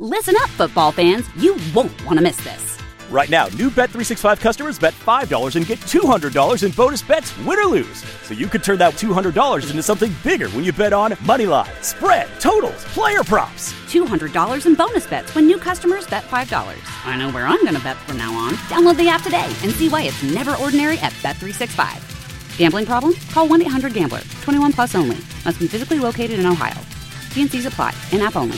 Listen up, football fans. You won't want to miss this. Right now, new Bet365 customers bet $5 and get $200 in bonus bets, win or lose. So you could turn that $200 into something bigger when you bet on money line, spread, totals, player props. $200 in bonus bets when new customers bet $5. I know where I'm going to bet from now on. Download the app today and see why it's never ordinary at Bet365. Gambling problem? Call 1-800-GAMBLER. 21 plus only. Must be physically located in Ohio. T&Cs apply. In-app only.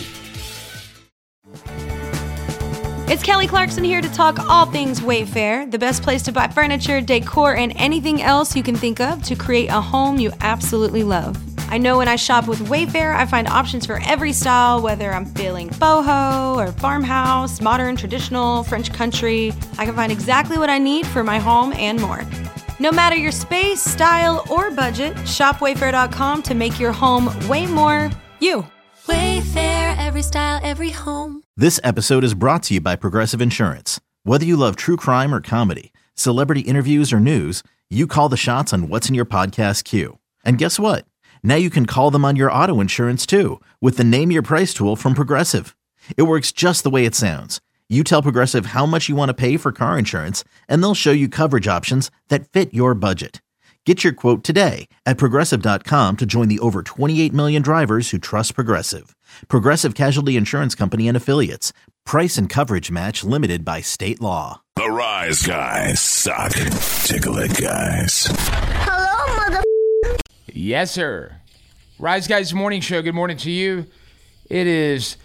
It's Kelly Clarkson here to talk all things Wayfair, the best place to buy furniture, decor, and anything else you can think of to create a home you absolutely love. I know when I shop with Wayfair, I find options for every style, whether I'm feeling boho or farmhouse, modern, traditional, French country. I can find exactly what I need for my home and more. No matter your space, style, or budget, shop Wayfair.com to make your home way more you. Wayfair, every style, every home. This episode is brought to you by Progressive Insurance. Whether you love true crime or comedy, celebrity interviews or news, you call the shots on what's in your podcast queue. And guess what? Now you can call them on your auto insurance too with the Name Your Price tool from Progressive. It works just the way it sounds. You tell Progressive how much you want to pay for car insurance, and they'll show you coverage options that fit your budget. Get your quote today at Progressive.com to join the over 28 million drivers who trust Progressive. Progressive Casualty Insurance Company and Affiliates. Price and coverage match limited by state law. The Rise Guys suck. Tickle it, guys. Hello, mother. Yes, sir. Rise Guys Morning Show. Good morning to you. It is...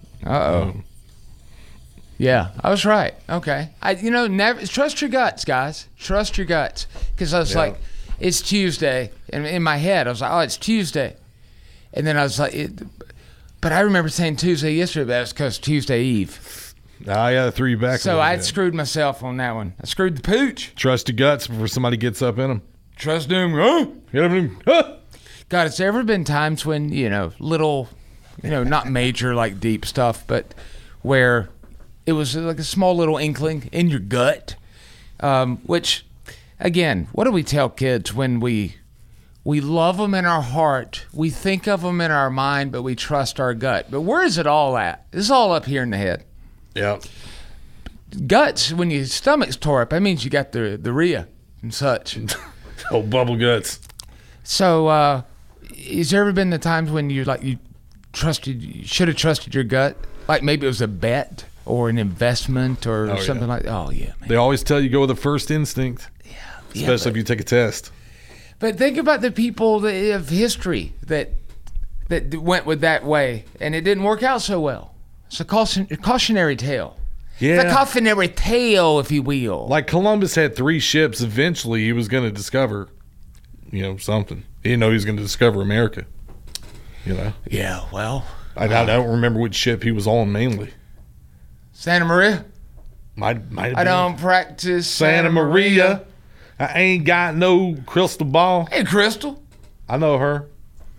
Yeah, I was right. Okay. Never trust your guts, guys. Trust your guts. Because I was like... It's Tuesday. And in my head, I was like, oh, it's Tuesday. And then I was like, but I remember saying Tuesday yesterday, but that was because Tuesday Eve. I got to throw you back. So I screwed myself on that one. I screwed the pooch. Trust your guts before somebody gets up in them. Trust them. God, it's ever been times when, little, not major, like deep stuff, but where it was like a small little inkling in your gut, which... Again, what do we tell kids when we love them in our heart, we think of them in our mind, but we trust our gut? But where is it all at? It's all up here in the head. Yeah. Guts, when your stomach's tore up, that means you got the rhea and such. Oh, bubble guts. So, has there ever been the times when you should have trusted your gut? Like maybe it was a bet or an investment or something like that? Oh, yeah, man. They always tell you go with the first instinct. Especially if you take a test. But think about the people of history that went with that way, and it didn't work out so well. It's a cautionary tale. Yeah. It's a cautionary tale, if you will. Like Columbus had 3 ships. Eventually, he was going to discover, something. He didn't know he was going to discover America. Yeah, well. I don't remember which ship he was on mainly. Santa Maria? Might have been. I don't practice Santa Maria. I ain't got no crystal ball. Hey, Crystal. I know her.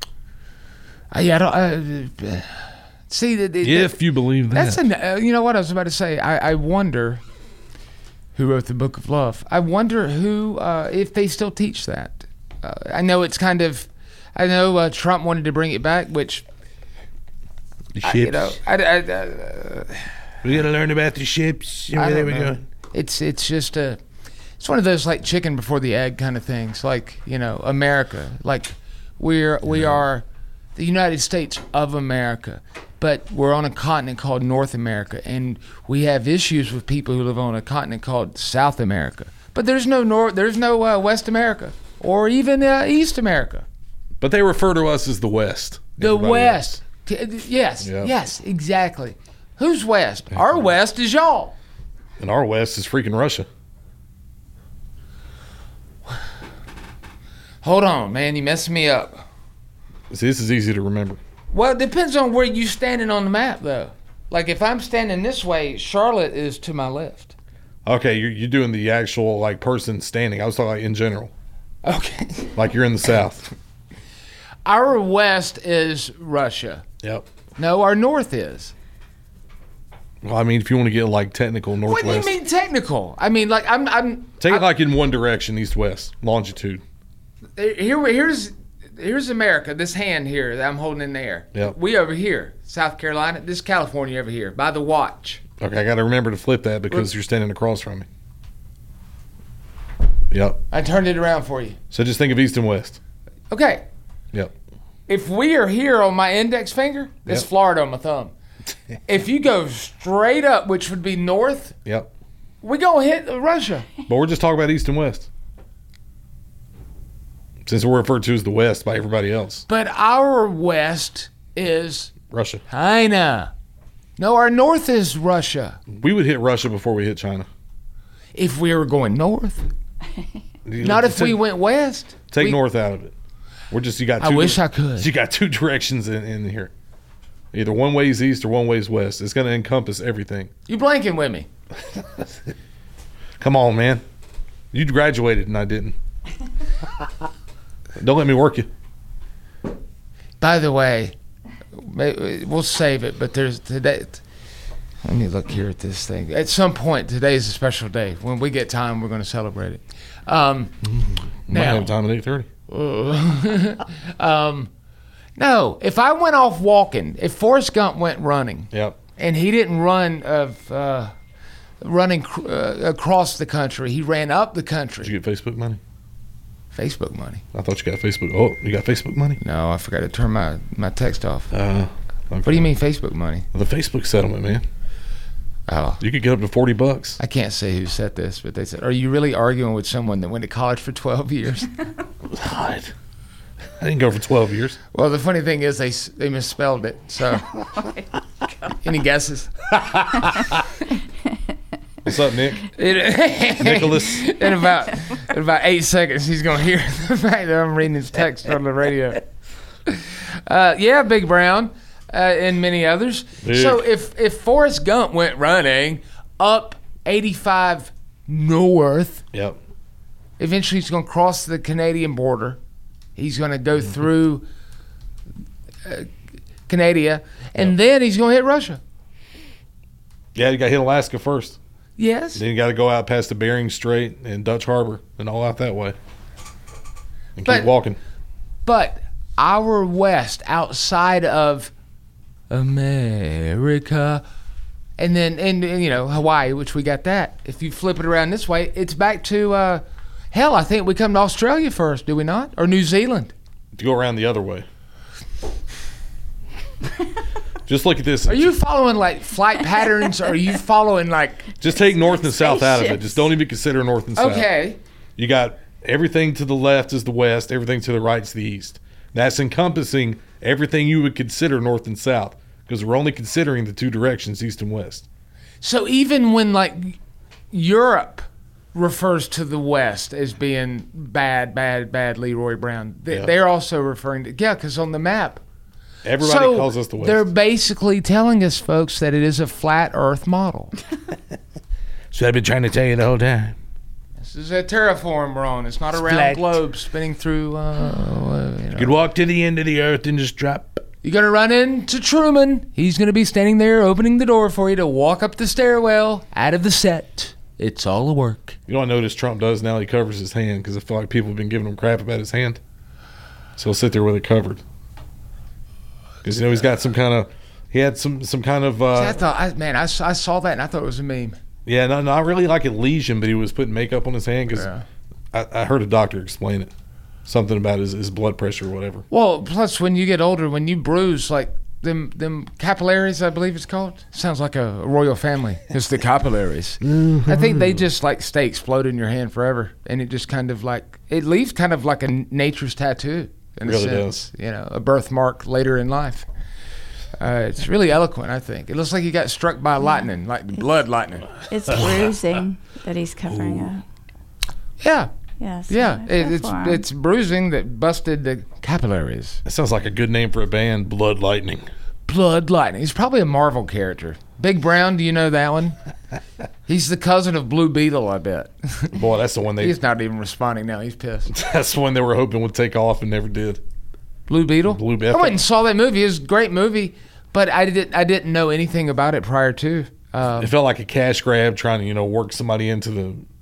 See, if you believe that. That's you know what I was about to say. I wonder who wrote the Book of Love. I wonder who, if they still teach that. I know it's kind of, Trump wanted to bring it back, which, the ships. We got to learn about the ships. There we go. It's just it's one of those like chicken before the egg kind of things. Like, America. Like we are the United States of America, but we're on a continent called North America, and we have issues with people who live on a continent called South America. But there's no West America or even East America. But they refer to us as the West. The West. Yes. Yep. Yes, exactly. Who's West? Our West is y'all. And our West is freaking Russia. Hold on, man. You messing me up. See, this is easy to remember. Well, it depends on where you're standing on the map, though. Like, if I'm standing this way, Charlotte is to my left. Okay, you're doing the actual, person standing. I was talking in general. Okay. Like you're in the South. Our west is Russia. Yep. No, our north is. Well, if you want to get, technical, northwest. What do you mean technical? I'm... Take it in one direction, east-west, longitude. Here's here's America. This hand here that I'm holding in the air. Yep. We over here, South Carolina. This is California over here by the watch. Okay, I got to remember to flip that because you're standing across from me. Yep. I turned it around for you. So just think of east and west. Okay. Yep. If we are here on my index finger, it's Yep. Florida on my thumb. If you go straight up, which would be north, Yep. we gonna hit Russia. But we're just talking about east and west. Since we're referred to as the west by everybody else. But our west is Russia. China. No, our north is Russia. We would hit Russia before we hit China. If we were going north. Not if we went west. Take north out of it. We're just, you got I wish I could. You got two directions in here. Either one way's east or one way's west. It's going to encompass everything. You blanking with me. Come on, man. You graduated and I didn't. Don't let me work you. By the way, we'll save it, but there's today. Let me look here at this thing. At some point, today is a special day. When we get time, we're going to celebrate it. Might Now, have time at 8:30. no, if I went off walking, if Forrest Gump went running, Yep. and he didn't run running across the country, he ran up the country. Did you get Facebook money? Facebook money. I thought you got Facebook. Oh, you got Facebook money? No, I forgot to turn my text off. Okay. What do you mean Facebook money? The Facebook settlement, man. Oh, You could get up to $40. I can't say who said this, but they said, "Are you really arguing with someone that went to college for 12 years?" God. I didn't go for 12 years. Well, the funny thing is they misspelled it. So, any guesses? What's up, Nick? Nicholas. In about 8 seconds, he's gonna hear the fact that I'm reading his text on the radio. Yeah, Big Brown, and many others. Big. So if Forrest Gump went running up 85 north, Yep. eventually he's gonna cross the Canadian border. He's gonna go through Canada, and then he's gonna hit Russia. Yeah, you got to hit Alaska first. Yes. Then you got to go out past the Bering Strait and Dutch Harbor and all out that way. And But- keep walking. But our west, outside of America, and then Hawaii, which we got that. If you flip it around this way, it's back to hell. I think we come to Australia first, do we not? Or New Zealand? To go around the other way. Just look at this. Are you following like flight patterns? Or are you following like? Just take north and south out of it. Just don't even consider north and south. Okay. You got everything to the left is the west, everything to the right is the east. That's encompassing everything you would consider north and south because we're only considering the two directions, east and west. So even when like Europe refers to the West as being bad Leroy Brown, they're also referring to because on the map. Everybody calls us the west. They're basically telling us, folks, that it is a flat Earth model. So I've been trying to tell you the whole time. This is a terraform we're on. It's not a round flat. globe spinning through. You could walk to the end of the earth and just drop. You're going to run into Truman. He's going to be standing there opening the door for you to walk up the stairwell out of the set. It's all a work. You know what I noticed Trump does now? He covers his hand because I feel like people have been giving him crap about his hand. So he'll sit there with it covered. Because, he's got some kind of... He had some kind of... I saw that and I thought it was a meme. Yeah, not really like a lesion, but he was putting makeup on his hand because I heard a doctor explain it. Something about his blood pressure or whatever. Well, plus when you get older, when you bruise, like them capillaries, I believe it's called. Sounds like a royal family. It's the capillaries. I think they just like stay exploded in your hand forever. And it just kind of like, it leaves kind of like a nature's tattoo in Really a sense. A birthmark later in life. It's really eloquent, I think. It looks like he got struck by lightning, like blood lightning. It's bruising that he's covering up. Yeah. Yes. Yeah. It's bruising that busted the capillaries. That sounds like a good name for a band, Blood Lightning. Blood Lightning. He's probably a Marvel character. Big Brown, do you know that one? He's the cousin of Blue Beetle, I bet. Boy, that's the one He's not even responding now. He's pissed. That's the one they were hoping would take off and never did. Blue Beetle? Blue Beetle. I went and saw that movie. It was a great movie, but I didn't know anything about it prior to. It felt like a cash grab trying to, work somebody into the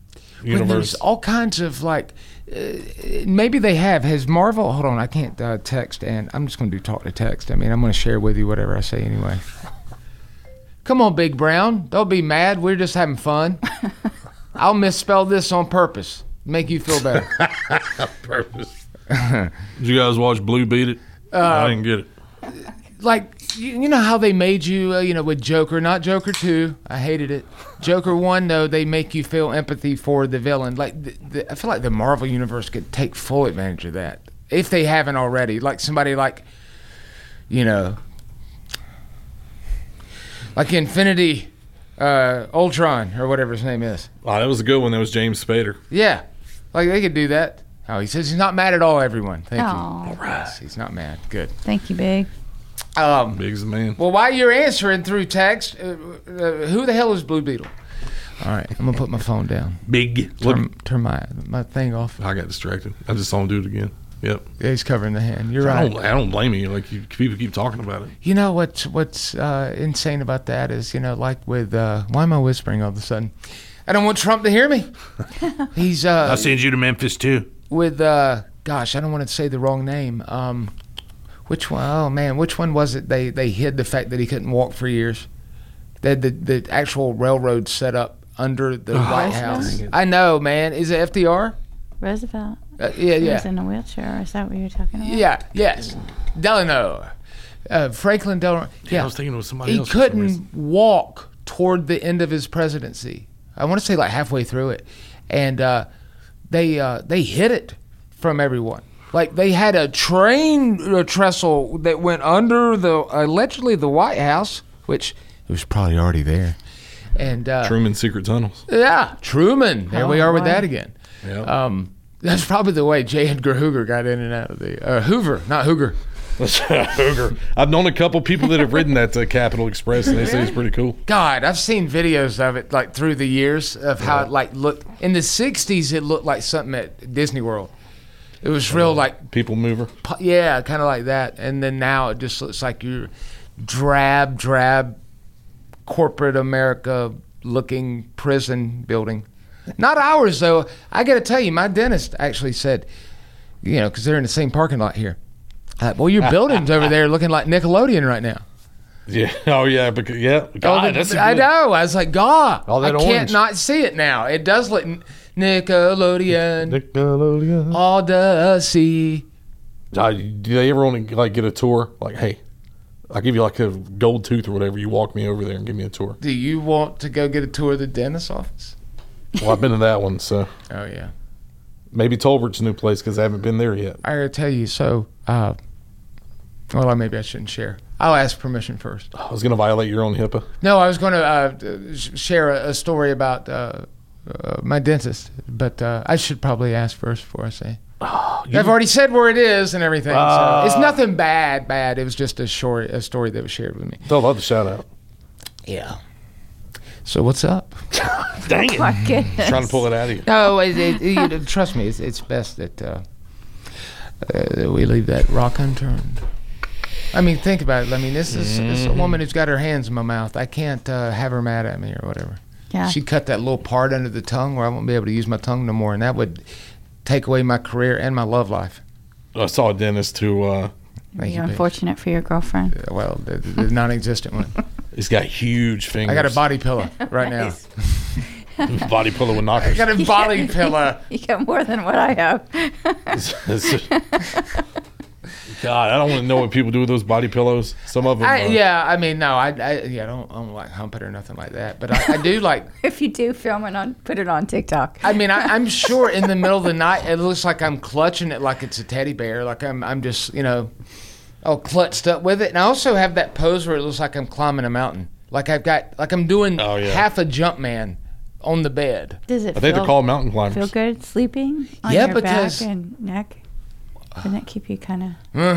universe. There's all kinds of like, maybe they have. Has Marvel? Hold on, I can't text, and I'm just going to do talk to text. I mean, I'm going to share with you whatever I say anyway. Come on, Big Brown. Don't be mad. We're just having fun. I'll misspell this on purpose. Make you feel better. Purpose. Did you guys watch Blue Beat It? I didn't get it. Like, you know how they made you, with Joker, not Joker 2. I hated it. Joker 1, though, they make you feel empathy for the villain. Like, I feel like the Marvel Universe could take full advantage of that. If they haven't already. Like somebody like Infinity Ultron, or whatever his name is. Oh, that was a good one. That was James Spader. Yeah. Like, they could do that. Oh, he says he's not mad at all, everyone. Thank you. All right. Yes, he's not mad. Good. Thank you, Big. Big's the man. Well, while you're answering through text, who the hell is Blue Beetle? All right, I'm gonna put my phone down. Big. Turn my thing off. I got distracted. I just saw him do it again. Yep. Yeah, he's covering the hand. You're right. I don't blame you. Like, people keep talking about it. You know what's insane about that is, like with why am I whispering all of a sudden? I don't want Trump to hear me. He's I'll send you to Memphis too. With gosh, I don't want to say the wrong name. Which one? Oh man, which one was it? They hid the fact that he couldn't walk for years. They had the actual railroad set up under the White House. I know, man. Is it FDR? Roosevelt. Yeah. He was in a wheelchair. Is that what you're talking about? Yeah. Yes. Delano. Franklin Delano. Yeah. I was thinking it was somebody else. He couldn't walk toward the end of his presidency. I want to say like halfway through it, and they hid it from everyone. Like, they had a train trestle that went under allegedly the White House, which it was probably already there. And Truman's secret tunnels. Yeah, Truman. There we are with that again. Yeah. That's probably the way J. Edgar Hoover got in and out of the Hoover, not Hooger. Hooger. I've known a couple people that have ridden that Capitol Express, and they say it's pretty cool. God, I've seen videos of it like through the years of how it like looked. In the '60s, it looked like something at Disney World. It was real like people mover. Yeah, kind of like that. And then now it just looks like you're drab corporate America looking prison building. Not ours though. I got to tell you, my dentist actually said, because they're in the same parking lot here. Well, your building's over there looking like Nickelodeon right now. Yeah. Oh yeah. Because God, I know. I was like, God, I can't orange. not see it now. It does look Nickelodeon. All the sea. Do they ever want to like get a tour? Like, hey, I'll give you like a gold tooth or whatever. You walk me over there and give me a tour. Do you want to go get a tour of the dentist's office? Well, I've been to that one, so. Oh yeah. Maybe Tolbert's new place because I haven't been there yet. I gotta tell you, so. Maybe I shouldn't share. I'll ask permission first. I was going to violate your own HIPAA. No, I was going to share a story about my dentist, but I should probably ask first before I say. I've already said where it is and everything. So it's nothing bad. It was just a story that was shared with me. They'll love the shout out. Yeah. So what's up? Dang it! My goodness. Trying to pull it out of you. No, trust me. It's best that we leave that rock unturned. I mean, think about it. I mean, this is a woman who's got her hands in my mouth. I can't have her mad at me or whatever. Yeah. She cut that little part under the tongue where I won't be able to use my tongue no more, and that would take away my career and my love life. I saw a dentist who... You're unfortunate for your girlfriend. Well, the non-existent one. He's got huge fingers. I got a body pillow right now. Body pillow with knockers. I got a body pillow. You got more than what I have. God, I don't want to know what people do with those body pillows. Some of them. I don't like hump it or nothing like that. But I do like. If you do, film it put it on TikTok. I mean, I'm sure in the middle of the night it looks like I'm clutching it like it's a teddy bear. Like I'm just clutched up with it. And I also have that pose where it looks like I'm climbing a mountain. Like I'm doing half a jump man on the bed. Does it? I think they're called mountain climbers. Feel good sleeping on your back and neck? Doesn't that keep you kind of...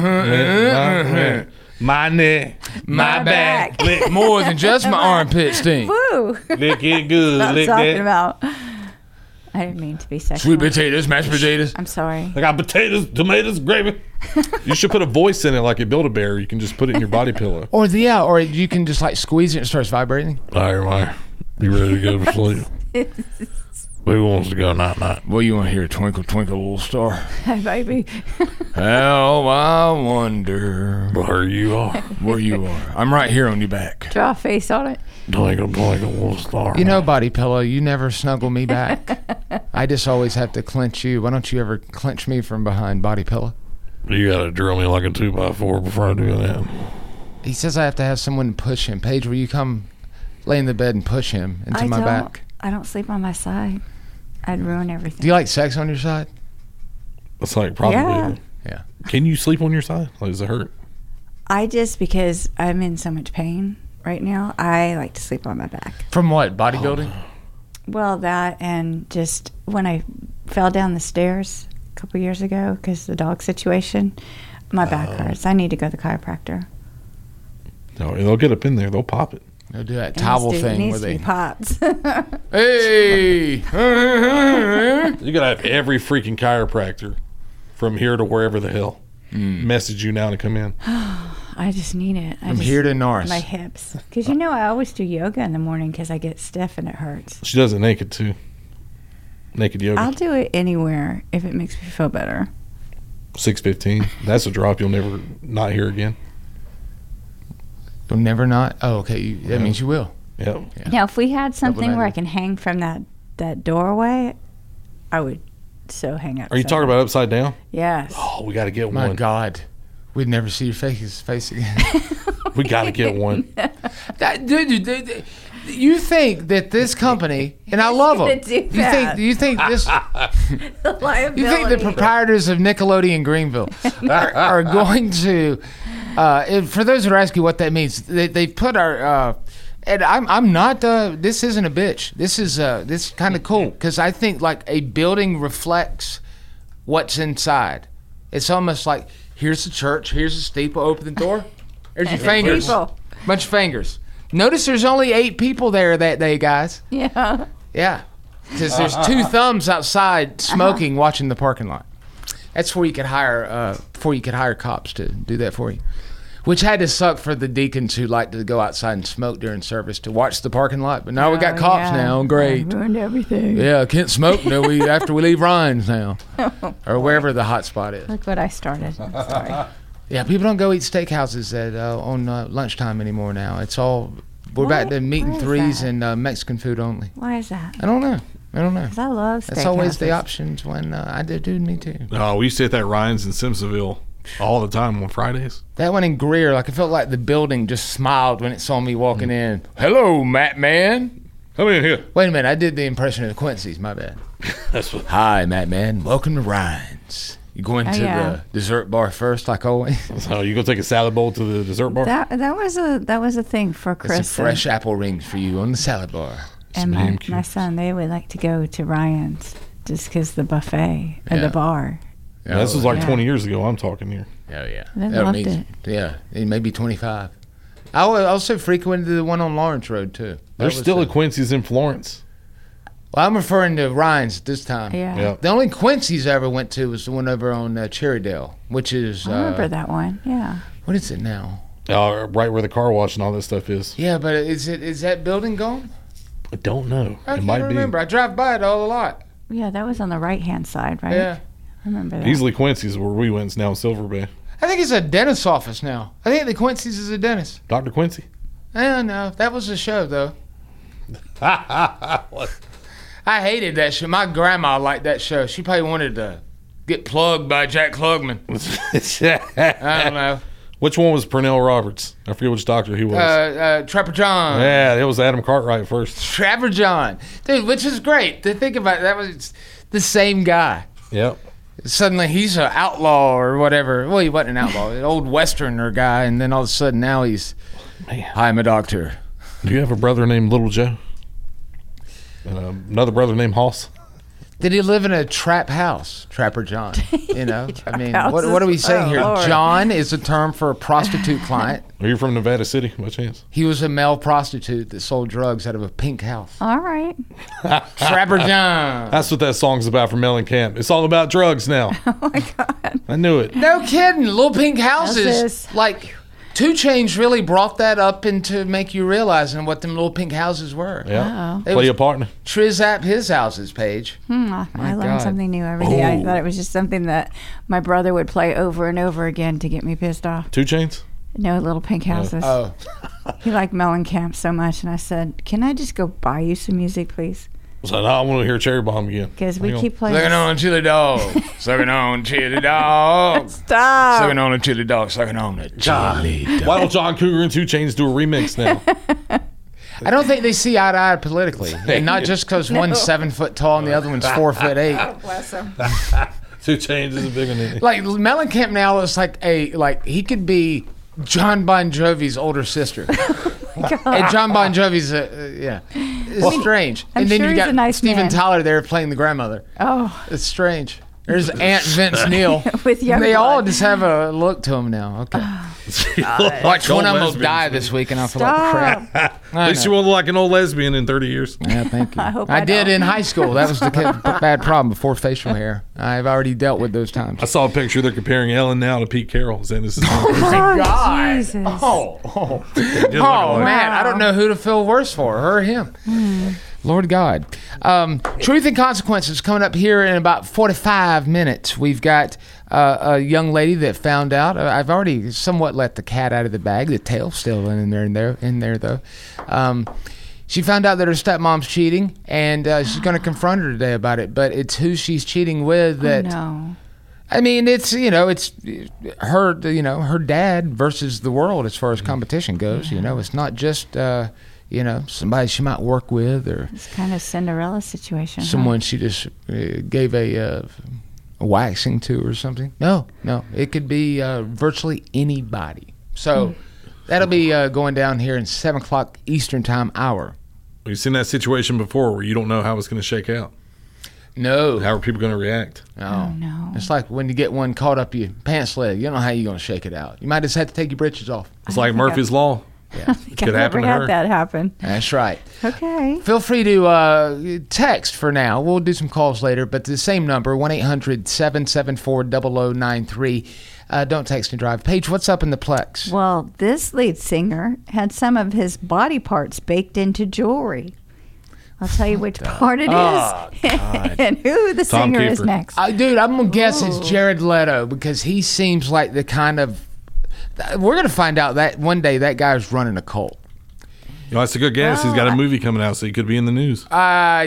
My neck. My back. Lick more than just my armpit stink. Woo! Lick it good. That's Lick what I'm talking that. about. I didn't mean to be sexual. Sweet potatoes, mashed potatoes. I'm sorry. I got potatoes, tomatoes, gravy. You should put a voice in it like a Build-A-Bear. You can just put it in your body pillow. Or you can just like squeeze it and it starts vibrating. All right, be ready to go to sleep. Who wants to go night-night? Well, you want to hear Twinkle, Twinkle, Little Star? Hey, baby. How I wonder Where you are. where you are. I'm right here on your back. Draw a face on it. Twinkle, twinkle, little star. You know, Body Pillow, you never snuggle me back. I just always have to clench you. Why don't you ever clench me from behind, Body Pillow? You got to drill me like a 2x4 before I do that. He says I have to have someone push him. Paige, will you come lay in the bed and push him into my back? I don't sleep on my side. I'd ruin everything. Do you like sex on your side? That's like probably. Yeah. Can you sleep on your side? Like, does it hurt? Because I'm in so much pain right now, I like to sleep on my back. From what? Bodybuilding? Well, that and just when I fell down the stairs a couple years ago because the dog situation, my back hurts. I need to go to the chiropractor. No, they'll get up in there. They'll pop it. They'll do that towel thing where they pops. Hey! You gotta have every freaking chiropractor from here to wherever the hell message you now to come in. I just need it. From here to Norris. My hips. Because I always do yoga in the morning because I get stiff and it hurts. She does it naked too. Naked yoga. I'll do it anywhere if it makes me feel better. 6:15. That's a drop you'll never not hear again. You'll never not? Oh, okay. That means you will. Yep. Yeah. Now, if we had something where I Double-minded. can hang from that doorway, I would so hang up. Are you talking about upside down? Yes. Oh, we got to get My one. God. We'd never see your face again. We got to get one. Dude, you think that this company, and I love them. You think this? You think the proprietors of Nickelodeon Greenville are going to? And for those that are asking what that means, they put our. And I'm not. This isn't a bitch. This is kind of cool because I think like a building reflects what's inside. It's almost like here's the church, here's the steeple. Open the door. There's your fingers. Bunch of fingers. Notice there's only 8 people there that day, guys. Yeah. Yeah. Because there's 2 thumbs outside smoking, watching the parking lot. That's where you could hire before you could hire cops to do that for you. Which had to suck for the deacons who like to go outside and smoke during service to watch the parking lot. But now we got cops now. Great. I ruined everything. Yeah, can't smoke after we leave Ryan's now. Or wherever the hot spot is. Look what I started. I'm sorry. Yeah, people don't go eat steakhouses on lunchtime anymore now. It's all, we're back to meat and Why is threes that? and Mexican food only. Why is that? I don't know. 'Cause I love steakhouses. That's always the options when I do, me too. Oh, we used to hit that Ryan's in Simpsonville all the time on Fridays. That one in Greer, like I felt like the building just smiled when it saw me walking in. Hello, Matt Man. Come in here. Wait a minute, I did the impression of the Quincy's, my bad. That's what. Hi, Matt Man. Welcome to Ryan's. You going to the dessert bar first, like always? So you gonna take a salad bowl to the dessert bar? That was a thing for Chris. Some fresh apple rings for you on the salad bar. And my son, they would like to go to Ryan's just because the buffet at the bar. Yeah, this was like 20 years ago. I'm talking here. Oh, yeah. They loved it. Yeah, maybe 25. I also frequented the one on Lawrence Road, too. There's still a Quincy's in Florence. Well, I'm referring to Ryan's this time. Yeah. The only Quincy's I ever went to was the one over on Cherrydale, which is... I remember that one, yeah. What is it now? Right where the car wash and all that stuff is. Yeah, but is that building gone? I don't know. I can't remember. I drive by it all a lot. Yeah, that was on the right-hand side, right? Yeah. I remember that. Easily Quincy's where we went. It's now in Silver Bay. I think it's a dentist's office now. I think the Quincy's is a dentist. Dr. Quincy? No. That was a show, though. What? I hated that show. My grandma liked that show. She probably wanted to get plugged by Jack Klugman. I don't know. Which one was Pernell Roberts? I forget which doctor he was. Trapper John. Yeah, it was Adam Cartwright first. Trapper John. Dude, which is great. To think about it, that was the same guy. Yep. Suddenly he's an outlaw or whatever. Well, he wasn't an outlaw. An old Westerner guy. And then all of a sudden now he's, hi, I'm a doctor. Do you have a brother named Little Joe? Another brother named Hoss? Did he live in a trap house, Trapper John? You know, I mean, what houses? are we saying here? Lord. John is a term for a prostitute client. Are you from Nevada City, by chance? He was a male prostitute that sold drugs out of a pink house. All right. Trapper John. That's what that song's about from Mellencamp. It's all about drugs now. Oh, my God. I knew it. No kidding. Little pink houses, Houses. like 2 Chainz really brought that up into make you realize what them little pink houses were. Yeah. It Play was a partner. Triz His Houses page. I learned something new every day. I thought it was just something that my brother would play over and over again to get me pissed off. 2 Chainz? No, Little Pink Houses. Oh. He liked Mellencamp so much, and I said, can I just go buy you some music, please? So now I want to hear Cherry Bomb again. Because we keep playing. Sucking on chili dog. Sucking on chili dog. Stop. Sucking on a chili dog. Sucking on a chili dog. Why don't John Cougar and 2 Chainz do a remix now? I don't think they see eye to eye politically. And not just because one's 7 foot tall and the other one's 4'8". Bless him. 2 Chainz is a big one. Like Mellencamp now is like he could be John Bon Jovi's older sister. And John Bon Jovi's it's strange. I'm and then sure you he's got a nice Steven man. Tyler there playing the grandmother. Oh. It's strange. There's Aunt Vince Neil. With young They all blood. just have a look to them now. Okay. Watch one of them will die this week, and I feel like crap. At least you won't look like an old lesbian in 30 years. Yeah, thank you. I hope I I did don't. in high school. That was the bad problem before facial hair. I've already dealt with those times. I saw a picture. They're comparing Ellen now to Pete Carroll, saying this is. God. Jesus. Oh, man. I don't know who to feel worse for, her or him. Lord God. Truth and Consequences coming up here in about 45 minutes. We've got a young lady that found out. I've already somewhat let the cat out of the bag. The tail's still in there though. She found out that her stepmom's cheating, and she's going to confront her today about it. But it's who she's cheating with that. Oh, no. I mean, it's her, her dad versus the world as far as competition goes. It's not just somebody she might work with or It's kind of Cinderella situation. someone she just gave a waxing to or something. No, it could be virtually anybody. So that'll be going down here in 7 o'clock Eastern time hour. You've seen that situation before where you don't know how it's going to shake out. No. How are people going to react? Oh, no. It's like when you get one caught up your pants leg. You don't know how you're going to shake it out. You might just have to take your britches off. It's like Murphy's Law. Yeah, Could happen to had her. that happen. that's right. Okay. Feel free to text for now. We'll do some calls later, but the same number, 1-800-774-0093. Don't text and drive. Paige, what's up in the Plex? Well, this lead singer had some of his body parts baked into jewelry. I'll tell you which part it is and who the Tom singer is Kiefer. next. Dude, I'm going to guess it's Jared Leto because he seems like the kind of... We're going to find out that one day that guy's running a cult. That's a good guess. He's got a movie coming out, so he could be in the news. Okay.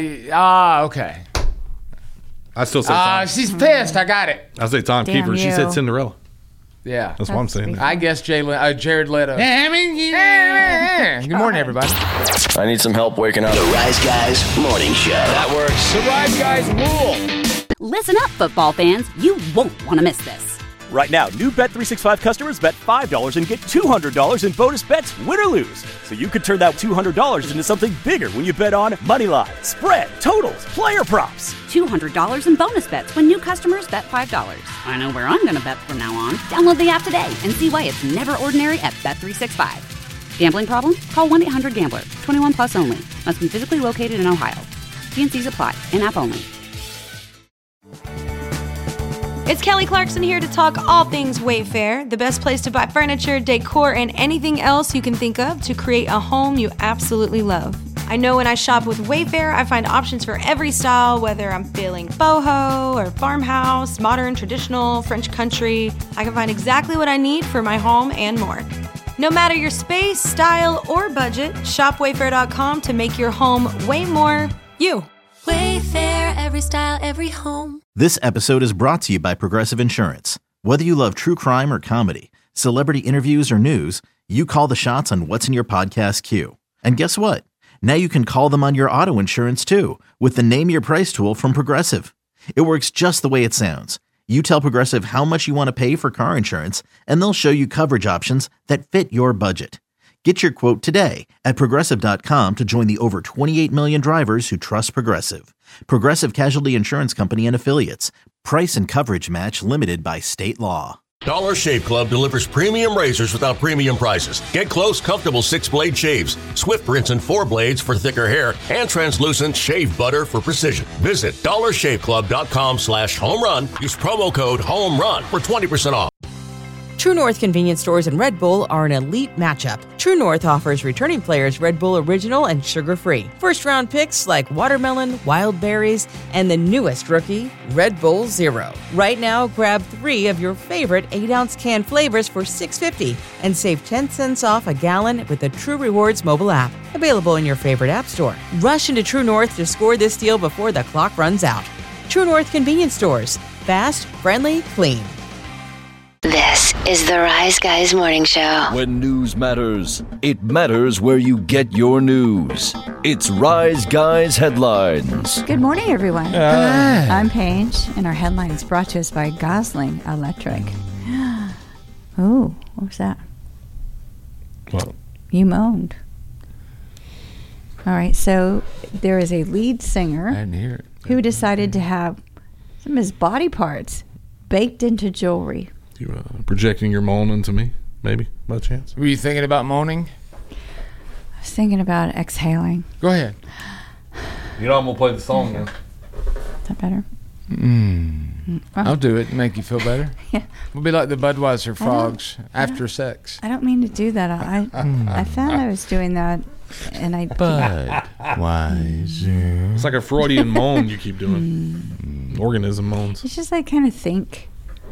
I still say Tom. She's pissed. I got it. I say Tom Damn Kiefer. She you. said Cinderella. Yeah. That's what I'm saying. I guess Jared Leto. Good morning, everybody. I need some help waking up. The Rise Guys Morning Show. That works. The Rise Guys rule. Listen up, football fans. You won't want to miss this. Right now, new Bet365 customers bet $5 and get $200 in bonus bets, win or lose. So you could turn that $200 into something bigger when you bet on money line, spread, totals, player props. $200 in bonus bets when new customers bet $5. I know where I'm going to bet from now on. Download the app today and see why it's never ordinary at Bet365. Gambling problem? Call 1-800-GAMBLER. 21 plus only. Must be physically located in Ohio. T&Cs apply. In-app only. It's Kelly Clarkson here to talk all things Wayfair, the best place to buy furniture, decor, and anything else you can think of to create a home you absolutely love. I know when I shop with Wayfair, I find options for every style, whether I'm feeling boho or farmhouse, modern, traditional, French country. I can find exactly what I need for my home and more. No matter your space, style, or budget, shop Wayfair.com to make your home way more you. Wayfair, every style, every home. This episode is brought to you by Progressive Insurance. Whether you love true crime or comedy, celebrity interviews or news, you call the shots on what's in your podcast queue. And guess what? Now you can call them on your auto insurance too with the Name Your Price tool from Progressive. It works just the way it sounds. You tell Progressive how much you want to pay for car insurance, and they'll show you coverage options that fit your budget. Get your quote today at Progressive.com to join the over 28 million drivers who trust Progressive. Progressive Casualty Insurance Company and Affiliates. Price and coverage match limited by state law. Dollar Shave Club delivers premium razors without premium prices. Get close, comfortable 6-blade shaves, swift rinse and 4 blades for thicker hair, and translucent shave butter for precision. Visit DollarShaveClub.com/home run. Use promo code HOME RUN for 20% off. True North convenience stores and Red Bull are an elite matchup. True North offers returning players Red Bull Original and sugar-free. First-round picks like watermelon, wild berries, and the newest rookie, Red Bull Zero. Right now, grab 3 of your favorite 8-ounce can flavors for $6.50 and save 10 cents off a gallon with the True Rewards mobile app. Available in your favorite app store. Rush into True North to score this deal before the clock runs out. True North convenience stores. Fast, friendly, clean. This is the Rise Guys Morning Show. When news matters, it matters where you get your news. It's Rise Guys Headlines. Good morning, everyone. Hi. I'm Paige, and our headline is brought to us by Gosling Electric. Ooh, what was that? What? You moaned. All right, so there is a lead singer I didn't hear it. who decided to have some of his body parts baked into jewelry. You projecting your moan into me, maybe, by chance? Were you thinking about moaning? I was thinking about exhaling. Go ahead. You know I'm going to play the song now. Is that better? I'll do it and make you feel better. Yeah. We'll be like the Budweiser frogs after sex. I don't mean to do that. I found I was doing that, and I Budweiser. It's like a Freudian moan you keep doing. Organism moans. It's just I kind of think.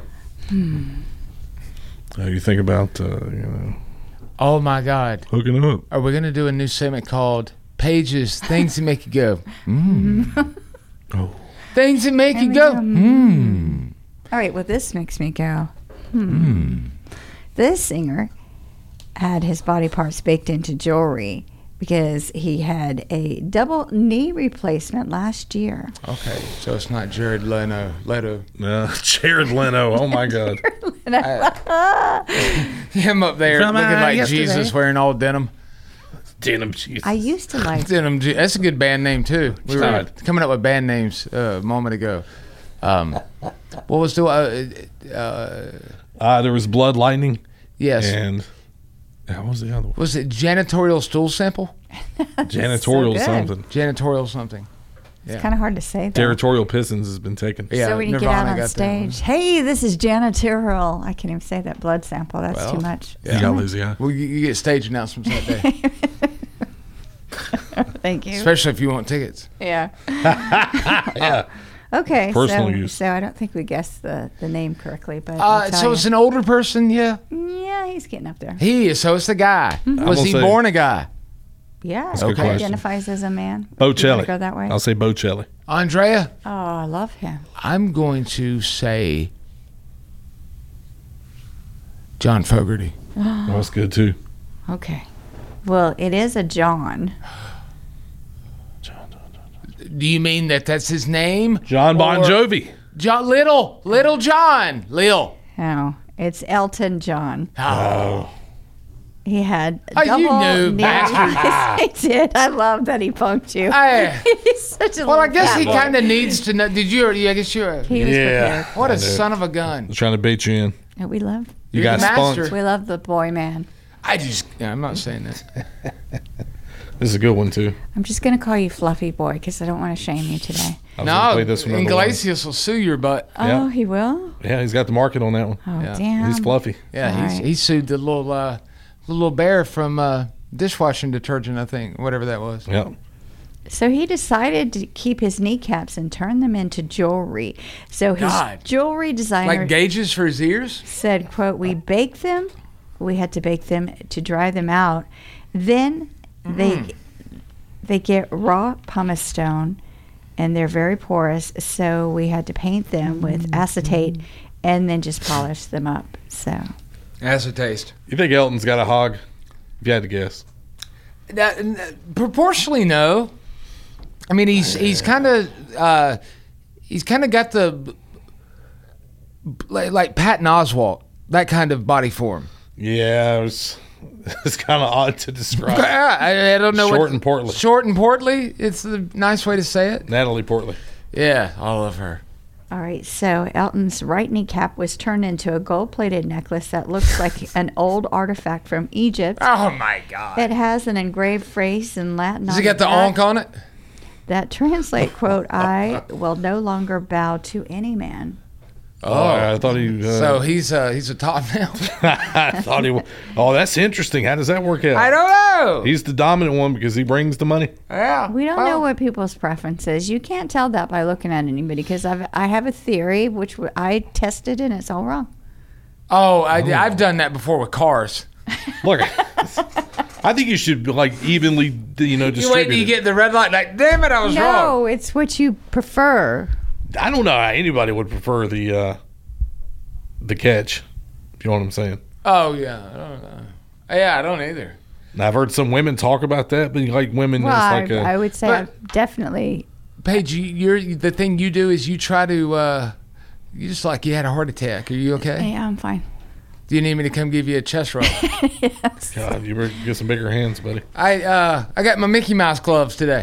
You think about, Oh my God. hooking up. Are we going to do a new segment called Paige's Things That Make You Go? Oh. Things that make you go. All right, well, this makes me go. This singer had his body parts baked into jewelry because he had a double knee replacement last year. Okay, so it's not Jared Leto. Jared Leno. Oh, my God. Him up there From, looking like yesterday. Jesus wearing all denim. Denim Jesus. I used to like Denim. That's a good band name, too. We were Right. coming up with band names a moment ago. What was the... There was Blood Lightning. yes. And what was the other one? Was it Janitorial Stool Sample? Janitorial good. something. Janitorial something. It's kind of hard to say that. Territorial Pistons has been taken. Yeah, So when you Nirvana get out on got that stage, hey, this is janitorial. I can't even say that blood sample. That's Well, too much. You got lazy eye. Well, you get stage announcements that day, Thank you. especially if you want tickets. Yeah. Yeah. Okay. Personal so, use. So I don't think we guessed the name correctly, but I'll tell So you. it's an older person, yeah? Yeah, he's getting up there. He is, so it's the guy. Was gonna he say- born a guy? Yeah. That's a good He question. identifies as a man. You wanna Bocelli. Go that way. I'll say Bocelli. Andrea? Oh, I love him. I'm going to say John Fogerty. That's good, too. Okay. Well, it is a John. Do you mean that's his name? John Bon Or- Jovi. John Little John. Lil. No, it's Elton John. Oh. He had Oh, double you knew, knee- bastard. Yes, I did. I love that he punked you. He's such a Well, I little guess fat he boy. kind of needs to know. Did you already? I guess you. He was prepared. What I a knew. son of a gun. I'm trying to bait you in. Yeah, we love. You You're got the master. spunked. We love the boy man. I'm not saying that. This is a good one, too. I'm just gonna call you Fluffy Boy because I don't want to shame you today. I was gonna No, play this one number one. Iglesias will sue your butt. Oh, he will. Yeah, he's got the market on that one. Oh, Yeah. damn. He's fluffy. Yeah, All right. he sued the little bear from dishwashing detergent, I think, whatever that was. Yeah. So he decided to keep his kneecaps and turn them into jewelry. So his God. jewelry designer Like gauges for his ears? said, quote, we baked them. We had to bake them to dry them out. Then they get raw pumice stone, and they're very porous. So we had to paint them with acetate and then just polish them up. So Acetate. You think Elton's got a hog? If you had to guess. Proportionally, no. I mean, he's kind of got the like Patton Oswalt, that kind of body form. Yeah, it's kind of odd to describe. I don't know. Short and portly. Short and portly. It's a nice way to say it. Natalie Portly. Yeah, I love her. all right, so Elton's right kneecap was turned into a gold-plated necklace that looks like an old artifact from Egypt. Oh my God! It has an engraved phrase in Latin. Does on it got the back onk on it? That translate, quote, I will no longer bow to any man. I thought he. So he's a top now. I thought he. Oh, that's interesting. How does that work out? I don't know. He's the dominant one because he brings the money. Yeah. We don't know what people's preference is. You can't tell that by looking at anybody because I have a theory which I tested and it's all wrong. Oh, I've done that before with cars. Look, I think you should evenly, distribute. You wait till you get the red light. Like, damn it, I was wrong. No, it's what you prefer. I don't know how anybody would prefer the catch. If you know what I'm saying. Oh yeah, I don't know. Yeah, I don't either. And I've heard some women talk about that, but women, Well, it's I would say I've definitely. Paige, the thing you do is you try to. You just like you had a heart attack. Are you okay? Yeah, I'm fine. Do you need me to come give you a chest rub? Yes. God, you better get some bigger hands, buddy. I got my Mickey Mouse gloves today.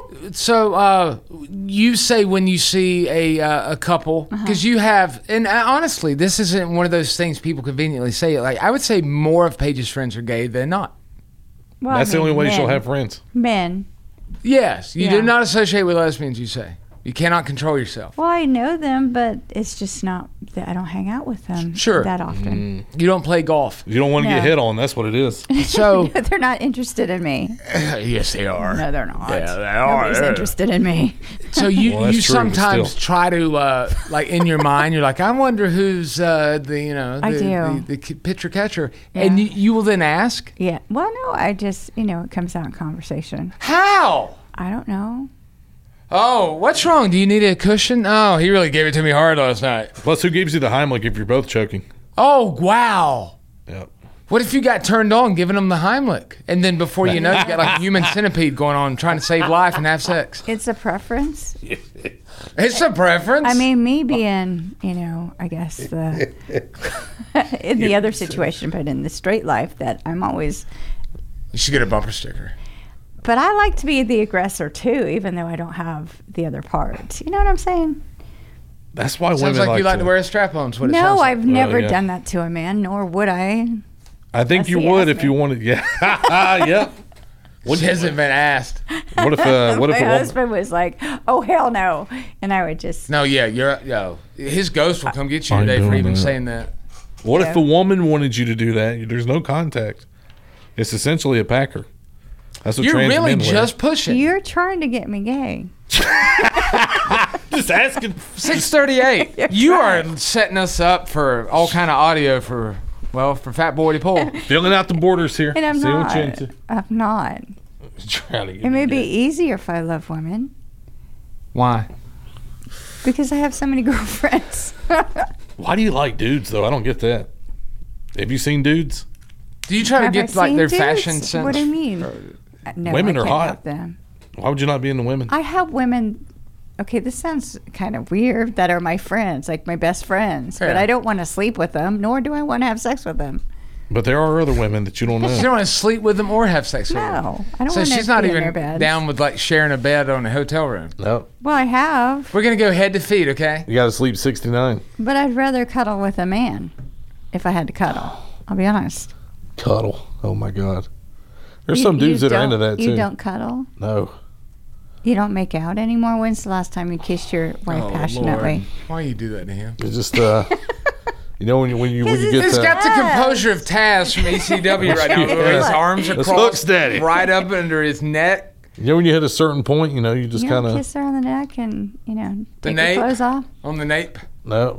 So you say when you see a couple, because you have, and honestly, this isn't one of those things people conveniently say. Like I would say more of Paige's friends are gay than not. Well, That's the only way men. she'll have friends. Men. Yes, you Yeah. do not associate with lesbians, you say. You cannot control yourself. Well, I know them, but it's just not that I don't hang out with them that often. You don't play golf. You don't want to No. get hit on. That's what it is. So They're not interested in me. yes, they are. No, they're not. Yeah, they are. Nobody's interested in me. So you Well, that's you true, but sometimes still. try to like in your mind you're like I wonder who's the I do. the pitcher catcher Yeah. and you will then ask Yeah. Well, no, I just, it comes out in conversation. how. I don't know. Oh, what's wrong? Do you need a cushion? Oh, he really gave it to me hard last night. Plus, who gives you the Heimlich if you're both choking? Oh wow. Yep. What if you got turned on giving him the Heimlich and then before you know you got like a human centipede going on trying to save life and have sex? It's a preference. It's a preference. I mean, me being, I guess the in the other situation, but in the straight life, that I'm always. you should get a bumper sticker. But I like to be the aggressor too, even though I don't have the other part. You know what I'm saying? That's why Sounds women like you like to wear a strap-on. What it No, sounds like. I've never yeah. done that to a man, nor would I. I think That's you the would ask if you me. wanted. Yeah. Yep. She hasn't been asked. What if My a woman? husband was like, "Oh hell no," and I would just. No, yeah, his ghost will come get you I ain't today for doing even that. saying that. What if Yeah. a woman wanted you to do that? There's no contact. It's essentially a packer. That's what You're trans really men wear. just pushing. You're trying to get me gay. just asking. 6:38. You are setting us up for all kind of audio for Fat Boy to pull. Filling out the borders here. And I'm See what not. you into. I'm not. Trying to get It may you be gay. easier if I love women Why? because I have so many girlfriends. Why do you like dudes though? I don't get that. Have you seen dudes? Do you try to Have get I like seen their dudes? fashion sense? What do you mean? No, Women I are can't hot. help them. Why would you not be into women? I have women. Okay, this sounds kind of weird. That are my friends, like my best friends, but Yeah. I don't want to sleep with them, nor do I want to have sex with them. But there are other women that you don't You know. don't want to sleep with them or have sex with them. No, I don't So want to she's not be in even their beds. down with like sharing a bed on a hotel room. No. Well, I have, We're gonna go head to feet, okay? You got to sleep 69. but I'd rather cuddle with a man if I had to cuddle. I'll be honest. Cuddle. Oh my God. There's You- some dudes you that are into don't- that too. You don't cuddle. No. You don't make out anymore. When's the last time you kissed your wife Oh, passionately? Lord. Why you do that to him? It's just you know when you get He's that. got the composure of Taz from ECW right now. Where his arms are Let's crossed, hook daddy. right up under his neck. You know when you hit a certain point, you just You kind don't of kiss her on the neck and The take nape? your clothes off. On the nape. no.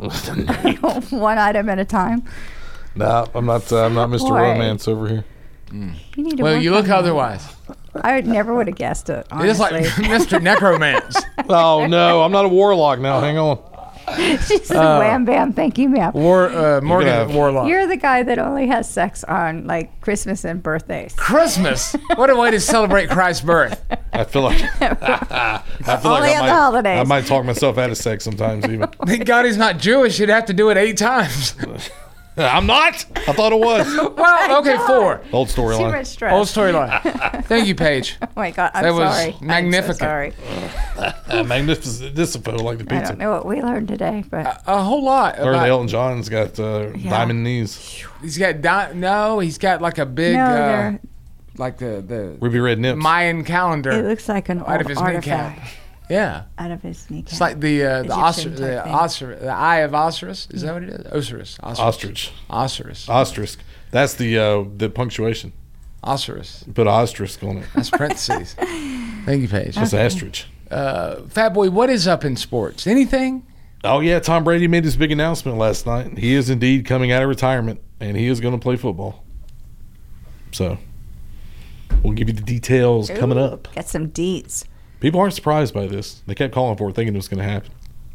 One item at a time. No, I'm not Mr. Boy. Romance over here. You need to Well, work you look on that. otherwise. I never would have guessed it. It is like Honestly. Mr. Necromance. Oh no, I'm not a warlock now. Hang on. She said, "Wham bam, thank you, ma'am." Morgan have- Warlock. You're the guy that only has sex on like Christmas and birthdays. Christmas. What a way to celebrate Christ's birth. I feel like I feel Only like at the holidays. I might talk myself out of sex sometimes even. Thank God he's not Jewish. You'd have to do it 8 times. I'm not. I thought it was. Well, okay, 4. Old Too storyline. much stress. Old storyline. Thank you, Paige. Oh my God, I'm That was sorry. magnificent. I'm so sorry. Magnificent. Like the I pizza. don't know what we learned today, but A whole lot. Learned about- Elton John's got diamond knees, He's got he's got like a big no, they're like the ruby red nips. Mayan calendar. it looks like an out of old his kneecap. artifact. Yeah. out of his kneecap. It's like the Egyptian type thing. the eye of Osiris. Is that what it is? Osiris. Ostrich. Osiris. Ostrich. That's the punctuation. Osiris. Put an asterisk on it. That's parentheses. Thank you, Paige. That's ostrich. Fat Boy, what is up in sports? Anything? Oh, yeah. Tom Brady made this big announcement last night. He is indeed coming out of retirement, and he is going to play football. So we'll give you the details coming up. Got some deets. People aren't surprised by this. They kept calling for it, thinking it was going to happen.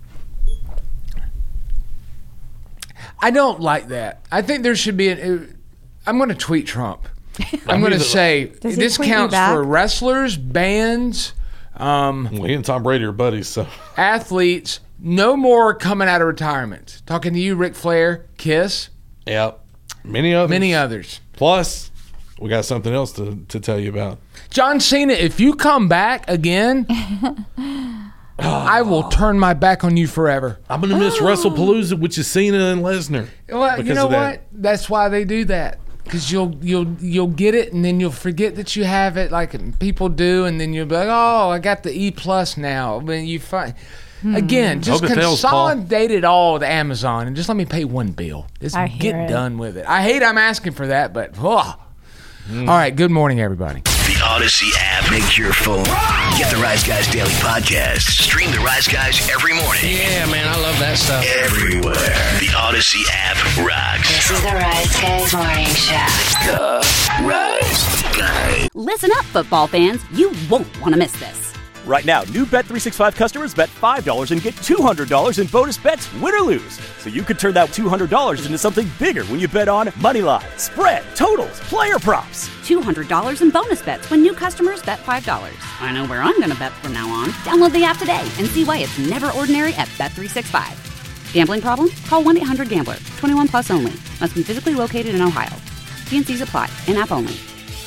I don't like that. I think there should be I'm going to tweet Trump. I'm going to say this counts for wrestlers, bands, well, he and Tom Brady are buddies, so athletes. No more coming out of retirement. Talking to you, Ric Flair, Kiss. Yep. Many others. Plus, we got something else to tell you about. John Cena, if you come back again, I will turn my back on you forever. I'm going to miss WrestlePalooza, which is Cena and Lesnar. Well, you know what? That's why they do that. Because you'll get it, and then you'll forget that you have it, like people do, and then you'll be like, "Oh, I got the E+ now." When you find again, just consolidate it all to Amazon, and just let me pay one bill. Just get done with it. I hate I'm asking for that, but all right. Good morning, everybody. The Odyssey app. Make your phone. Get the Rise Guys Daily Podcast. Stream the Rise Guys every morning. Yeah, man, I love that stuff. Everywhere. The Odyssey app rocks. This is the Rise Guys Morning Show. The Rise Guys. Listen up, football fans. You won't want to miss this. Right now, new Bet365 customers bet $5 and get $200 in bonus bets, win or lose. So you could turn that $200 into something bigger when you bet on moneyline, spread, totals, player props. $200 in bonus bets when new customers bet $5. I know where I'm going to bet from now on. Download the app today and see why it's never ordinary at Bet365. Gambling problem? Call 1-800-GAMBLER. 21 plus only. Must be physically located in Ohio. T&Cs apply. In-app only.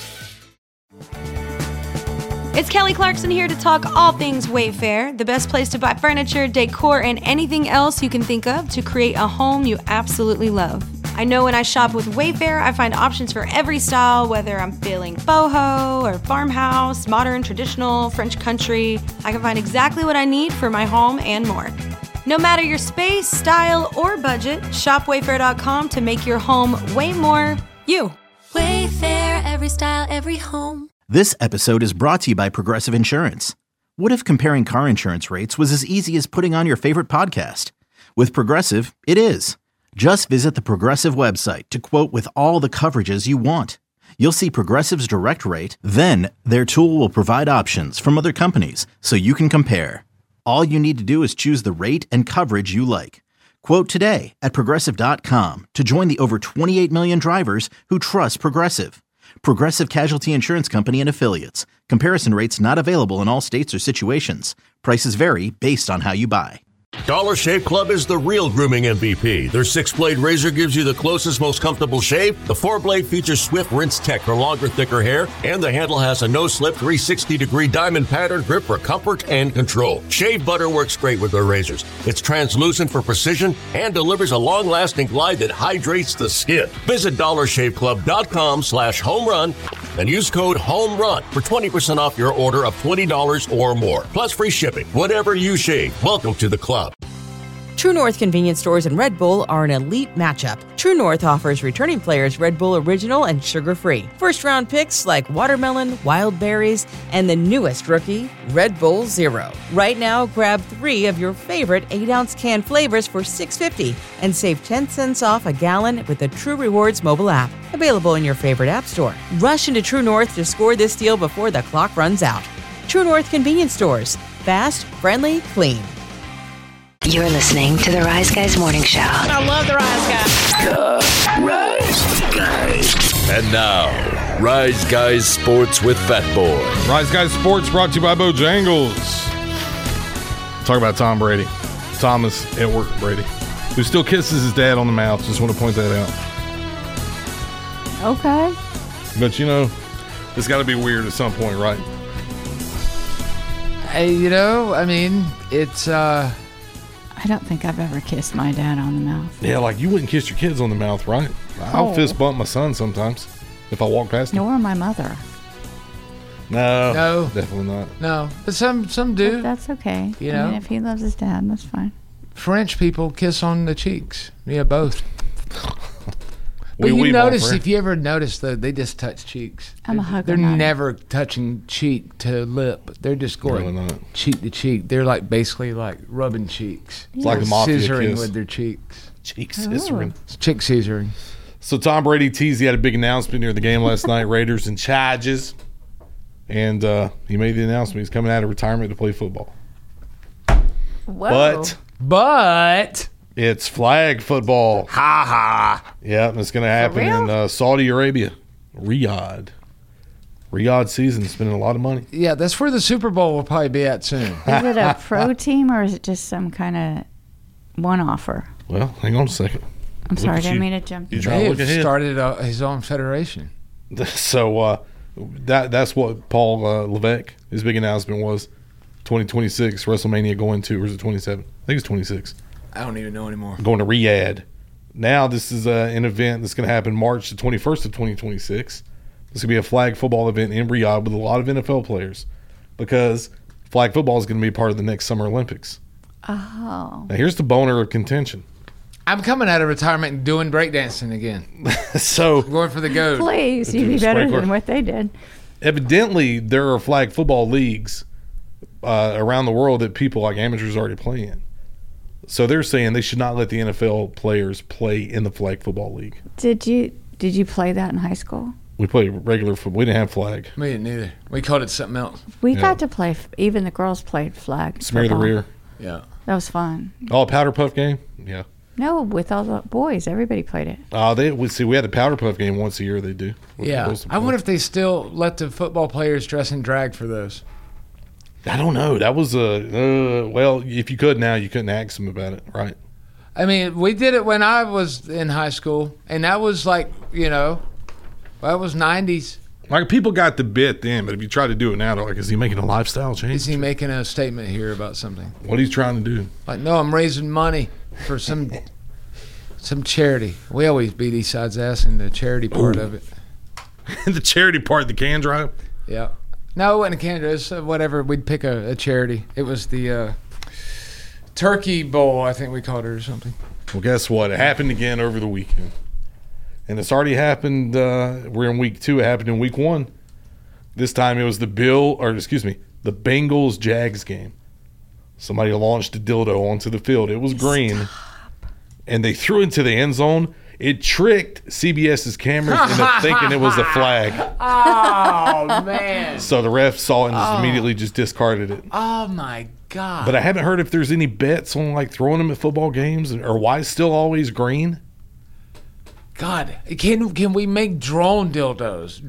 It's Kelly Clarkson here to talk all things Wayfair, the best place to buy furniture, decor, and anything else you can think of to create a home you absolutely love. I know when I shop with Wayfair, I find options for every style, whether I'm feeling boho or farmhouse, modern, traditional, French country. I can find exactly what I need for my home and more. No matter your space, style, or budget, shop Wayfair.com to make your home way more you. Wayfair, every style, every home. This episode is brought to you by Progressive Insurance. What if comparing car insurance rates was as easy as putting on your favorite podcast? With Progressive, it is. Just visit the Progressive website to quote with all the coverages you want. You'll see Progressive's direct rate, then their tool will provide options from other companies so you can compare. All you need to do is choose the rate and coverage you like. Quote today at Progressive.com to join the over 28 million drivers who trust Progressive. Progressive Casualty Insurance Company and Affiliates. Comparison rates not available in all states or situations. Prices vary based on how you buy. Dollar Shave Club is the real grooming MVP. Their 6-blade razor gives you the closest, most comfortable shave. The 4-blade features Swift Rinse Tech for longer, thicker hair. And the handle has a no-slip 360-degree diamond pattern grip for comfort and control. Shave butter works great with their razors. It's translucent for precision and delivers a long-lasting glide that hydrates the skin. Visit DollarShaveClub.com/homerun and use code HOMERUN for 20% off your order of $20 or more. Plus free shipping. Whatever you shave, welcome to the club. True North convenience stores and Red Bull are an elite matchup. True North offers returning players Red Bull Original and sugar-free. First-round picks like watermelon, wild berries, and the newest rookie, Red Bull Zero. Right now, grab 3 of your favorite 8-ounce can flavors for $6.50 and save 10 cents off a gallon with the True Rewards mobile app. Available in your favorite app store. Rush into True North to score this deal before the clock runs out. True North convenience stores. Fast, friendly, clean. You're listening to the Rise Guys Morning Show. I love the Rise Guys. The Rise Guys. And now, Rise Guys Sports with Fat Boy. Rise Guys Sports brought to you by Bojangles. Talk about Tom Brady. Thomas Edward Brady, who still kisses his dad on the mouth. Just want to point that out. Okay. But, you know, it's got to be weird at some point, right? You know, I mean, it's... I don't think I've ever kissed my dad on the mouth. Yeah, like you wouldn't kiss your kids on the mouth, right? I'll fist bump my son sometimes if I walk past him. Nor my mother. No, definitely not. No, but some do. But that's okay. You I know? mean, if he loves his dad, that's fine. French people kiss on the cheeks. Yeah, both. But Oui, you notice, mon frère. if you ever notice, though, they just touch cheeks. I'm a hugger, They're not a- never touching cheek to lip. They're just going Really not. cheek to cheek. They're like basically like rubbing cheeks. It's like a mafia scissoring kiss. with their cheeks. Cheek scissoring. It's cheek scissoring. So Tom Brady teased he had a big announcement near the game last night. Raiders in charges. And he made the announcement he's coming out of retirement to play football. Whoa. But it's flag football. Ha ha. Yeah, it's going to happen in Saudi Arabia, Riyadh. Riyadh season, spending a lot of money. Yeah, that's where the Super Bowl will probably be at soon. Is it a pro team or is it just some kind of one-offer? Well, hang on a second. I'm Look sorry, at I didn't you. mean to jump. You trying to look Dave ahead. started his own federation. So that's what Paul Levesque, his big announcement was. 2026 WrestleMania going to, or is it 27? I think it's 26. I don't even know anymore. Going to Riyadh. Now this is an event that's going to happen March the 21st of 2026. This is going to be a flag football event in Riyadh with a lot of NFL players because flag football is going to be part of the next Summer Olympics. Oh. Now here's the boner of contention. I'm coming out of retirement and doing breakdancing again. So going for the goat. Please, you'd be better than what they did. Evidently, there are flag football leagues around the world that people like amateurs already play in. So they're saying they should not let the NFL players play in the flag football league. Did you play that in high school? We play regular football. We didn't have flag. Me neither. We called it something else. We got to play. Even the girls played flag. Smear football. the rear. Yeah. That was fun. Oh, a powder puff game? Yeah. No, with all the boys, everybody played it. We had a powder puff game once a year. They do. Yeah. I wonder if they still let the football players dress in drag for those. I don't know. That was well, if you could now, you couldn't ask them about it, right? I mean, we did it when I was in high school, and that was like, that was 90s. Like, people got the bit then, but if you try to do it now, they're like, is he making a lifestyle change? Is he making a statement here about something? What he's trying to do? Like, no, I'm raising money for some charity. We always beat Eastside's ass in the charity part of it. The charity part, the can drive? Yeah. No, it wasn't a Canada. It was whatever. We'd pick a charity. It was the Turkey Bowl, I think we called it, or something. Well, guess what? It happened again over the weekend. And it's already happened. We're in week 2. It happened in week 1. This time it was the Bengals-Jags game. Somebody launched a dildo onto the field. It was green. And they threw it into the end zone. It tricked CBS's cameras into thinking it was a flag. Oh, man. So the ref saw it and just immediately just discarded it. Oh, my God. But I haven't heard if there's any bets on like throwing them at football games or why it's still always green. God, can we make drone dildos?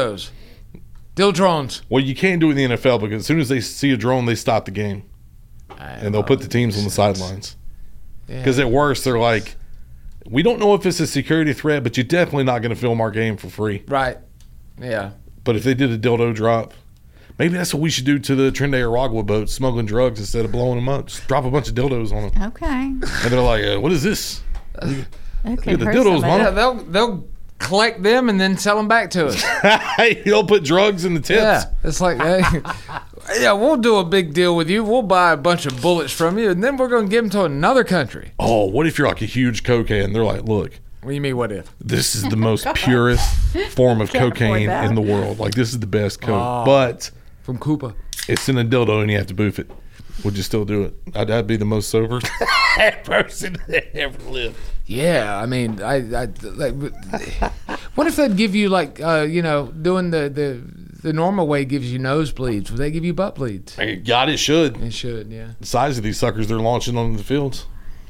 Dill drones. Well, you can't do it in the NFL because as soon as they see a drone, they stop the game. And they'll put the teams on the sidelines. Because at worst, they're like, we don't know if it's a security threat, but you're definitely not going to film our game for free. Right. Yeah. But if they did a dildo drop, maybe that's what we should do to the Trinidad Aragua boats, smuggling drugs instead of blowing them up. Just drop a bunch of dildos on them. Okay. And they're like, what is this? Okay, Look at the dildos, mama. Yeah, they'll collect them and then sell them back to us. They'll put drugs in the tips. Yeah, it's like, hey, we'll do a big deal with you. We'll buy a bunch of bullets from you, and then we're going to give them to another country. Oh, what if you're like a huge cokehead? They're like, look. What do you mean, what if? This is the most purest form of cocaine in the world. Like, this is the best coke. But from Cuba. It's in a dildo and you have to boof it. Would you still do it? I'd be the most sober person that ever lived. Yeah, I mean, I like. What if they'd give you like, doing the normal way gives you nosebleeds? Would they give you butt bleeds? God, it should. It should, yeah. The size of these suckers they're launching on the fields.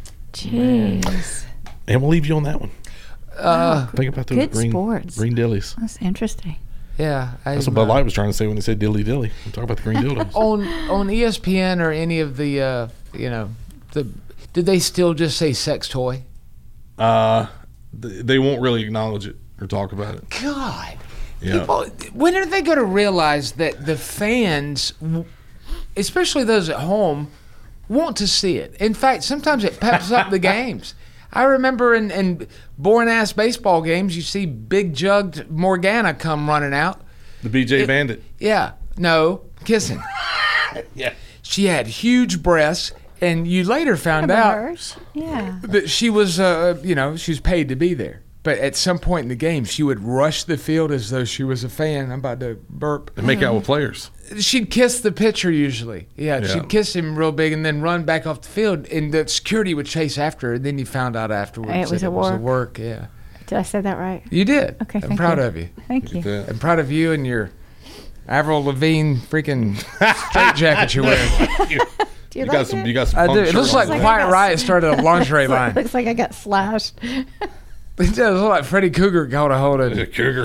Jeez. And we'll leave you on that one. Think about those good sports. green dillies. That's interesting. Yeah, that's what Bud Light was trying to say when they said dilly dilly. I'm talking about the green dildos. on ESPN or any of the did they still just say sex toy? They won't really acknowledge it or talk about it. God, yeah. People, when are they going to realize that the fans, especially those at home, want to see it? In fact, sometimes it peps up the games. I remember in boring-ass baseball games, you see big jugged Morgana come running out. The BJ Bandit. Yeah. No, kissing. Yeah. She had huge breasts, and you later found out Yeah. that she was, she was paid to be there. But at some point in the game, she would rush the field as though she was a fan. I'm about to burp. And make out with players. She'd kiss the pitcher usually. Yeah, she'd kiss him real big and then run back off the field, and the security would chase after her. And then you found out afterwards It was a work. Yeah. Did I say that right? You did. Okay, I'm proud of you. Thank you. I'm proud of you and your Avril Lavigne freaking straight jacket you're wearing. Do you, got like some. it? You got some. I punk do. It shirt looks on. like Quiet Riot started a lingerie line. Looks like I got slashed. It does look like Freddy Cougar got a hold of it. Cougar.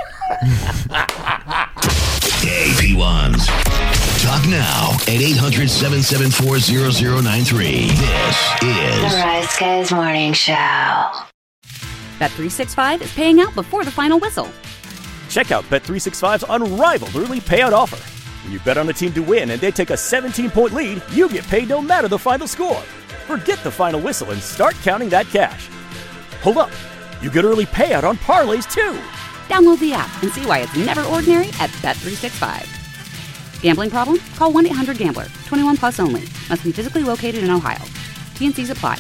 Hey, P1s. Talk now at 800-774-0093. This is The Rise Guys Morning Show. Bet365 is paying out before the final whistle. Check out Bet365's unrivaled early payout offer. When you bet on a team to win and they take a 17-point lead, you get paid no matter the final score. Forget the final whistle and start counting that cash. Hold up. You get early payout on parlays, too. Download the app and see why it's never ordinary at Bet365. Gambling problem? Call 1-800-GAMBLER. 21 plus only. Must be physically located in Ohio. T&Cs apply.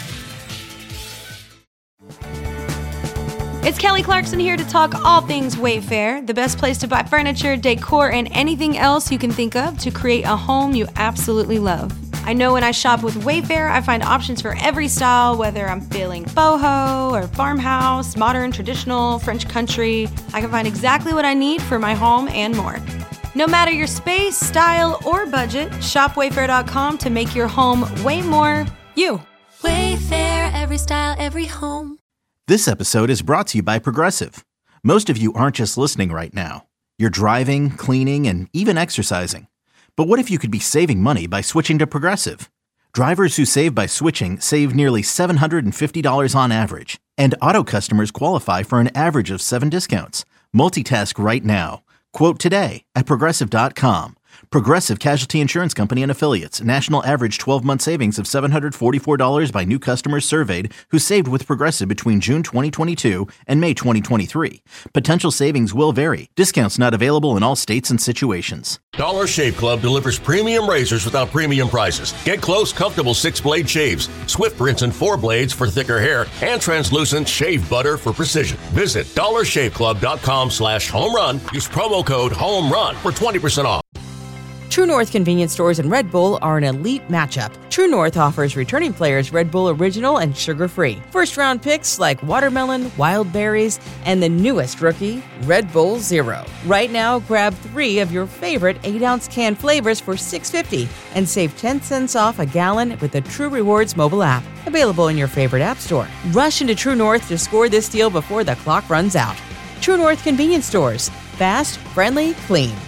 It's Kelly Clarkson here to talk all things Wayfair, the best place to buy furniture, decor, and anything else you can think of to create a home you absolutely love. I know when I shop with Wayfair, I find options for every style, whether I'm feeling boho or farmhouse, modern, traditional, French country. I can find exactly what I need for my home and more. No matter your space, style, or budget, shop Wayfair.com to make your home way more you. Wayfair, every style, every home. This episode is brought to you by Progressive. Most of you aren't just listening right now. You're driving, cleaning, and even exercising. But what if you could be saving money by switching to Progressive? Drivers who save by switching save nearly $750 on average. And auto customers qualify for an average of 7 discounts. Multitask right now. Quote today at Progressive.com. Progressive Casualty Insurance Company and Affiliates. National average 12-month savings of $744 by new customers surveyed who saved with Progressive between June 2022 and May 2023. Potential savings will vary. Discounts not available in all states and situations. Dollar Shave Club delivers premium razors without premium prices. Get close, comfortable 6-blade shaves, swift rinse and 4 blades for thicker hair, and translucent shave butter for precision. Visit dollarshaveclub.com/homerun. Use promo code HOMERUN for 20% off. True North convenience stores and Red Bull are an elite matchup. True North offers returning players Red Bull Original and sugar-free. First-round picks like watermelon, wild berries, and the newest rookie, Red Bull Zero. Right now, grab 3 of your favorite 8-ounce can flavors for $6.50 and save 10 cents off a gallon with the True Rewards mobile app. Available in your favorite app store. Rush into True North to score this deal before the clock runs out. True North convenience stores. Fast, friendly, clean.